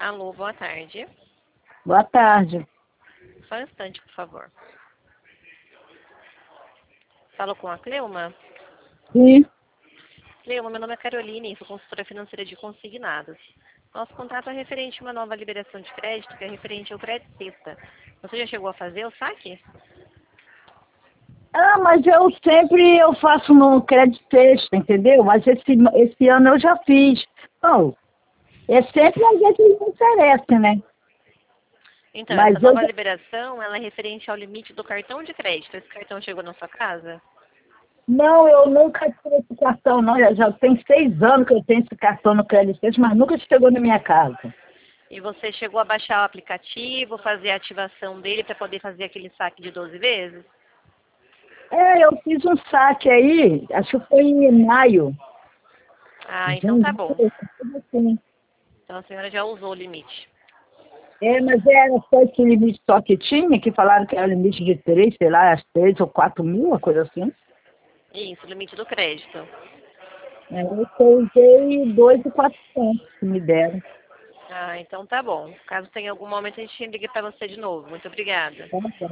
Alô, boa tarde. Boa tarde. Só um instante, por favor. Falo com a Cleuma? Sim. Cleuma, meu nome é Caroline, sou consultora financeira de consignados. Nosso contrato é referente a uma nova liberação de crédito, que é referente ao crédito sexta. Você já chegou a fazer o saque? Ah, mas eu faço no crédito texto, entendeu? Mas esse ano eu já fiz. Não, é sempre a gente que interessa, né? Então, essa Mas eu nova já... liberação, ela é referente ao limite do cartão de crédito. Esse cartão chegou na sua casa? Não, eu nunca tive esse cartão, não. Já tem 6 anos que eu tenho esse cartão no crédito texto, mas nunca chegou na minha casa. E você chegou a baixar o aplicativo, fazer a ativação dele para poder fazer aquele saque de 12 vezes? É, eu fiz um saque aí, acho que foi em maio. Ah, então tá Junho, bom. tudo assim. Então a senhora já usou o limite. É, mas era só esse limite só que tinha, que falaram que era limite de 3, sei lá, as 3 ou 4 mil, uma coisa assim. Isso, o limite do crédito. É, eu usei 2.400 que me deram. Ah, então tá bom. Caso tenha algum momento, a gente liga para você de novo. Muito obrigada. Tá?